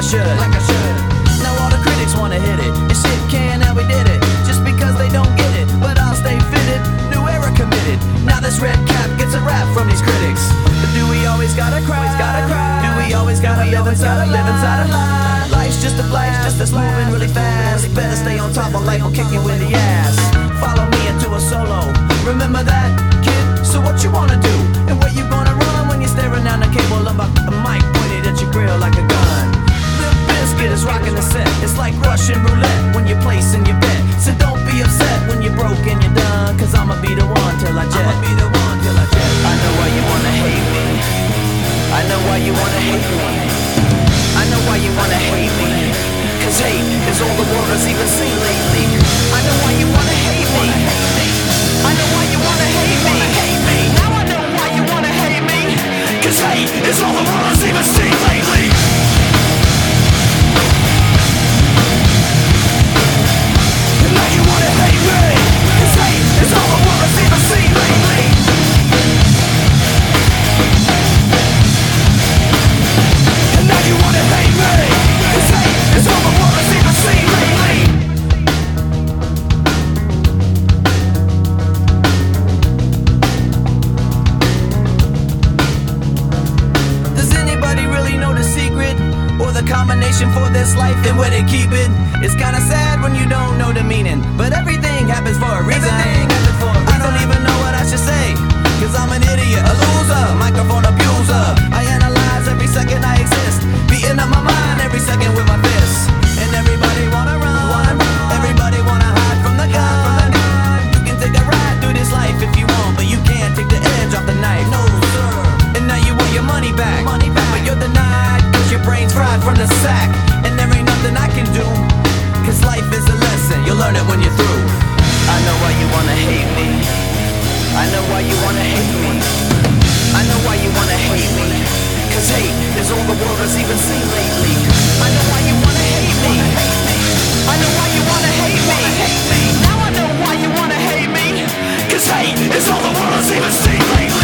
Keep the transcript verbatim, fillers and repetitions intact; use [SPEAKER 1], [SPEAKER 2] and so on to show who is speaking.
[SPEAKER 1] should, like I should. Now all the critics wanna hit it, and shit can, and we did it, just because they don't get it. But I'll stay fitted, new era committed. Now this red cap gets a rap from these critics. But do we always gotta cry? Gotta cry. Do we always gotta live inside a live inside a lie? Life's just a flash, just that's moving really fast. Better stay on top, or life will kick you in the ass. Follow me into a solo. Remember that, kid? So what you wanna do? And where you gonna run when you're staring down the cable of a mic pointed at your grill like a gun? Limp Bizkit is rocking the set. It's like Russian roulette when you're placing your bet. So don't be upset when you're broke and you're done, cause I'ma be the one till I jet. I'ma be the one till I jet. I know why you wanna hate me. I know why you wanna hate me. I know why you wanna hate me. Cause hate is all the world has even seen lately. I know why you wanna hate me. I know why you wanna hate me. Now I know why you wanna hate me. Cause hate is all the world has even seen lately. And now you wanna hate me. Cause hate is all the world has even seen lately. And now you wanna hate me. Cause hate is all the world has even seen lately. Does anybody really know the secret? Or the combination for this life and where they keep it? It's kinda sad when you don't know the meaning, but everything happens for a reason. I don't even know what I should say, cause I'm an idiot, a loser, microphone abuser. I analyze every second I exist, beating up my mind every second with my fists. And everybody wanna run, everybody wanna hide from the gun. You can take a ride through this life if you want, but you can't take the edge off the knife. No sir. And now you want your money back, money back. But you're denied, cause your brain's fried from the sack. And there ain't nothing I can do, cause life is a lesson, you'll learn it when you're through. I know why you wanna hate me. I know why you wanna hate me. I know why you wanna hate me. Cause hate is all the world has even seen lately. I know why you wanna hate me. I know why you wanna hate me. Now I know why you wanna hate me. Cause hate is all the world has even seen lately.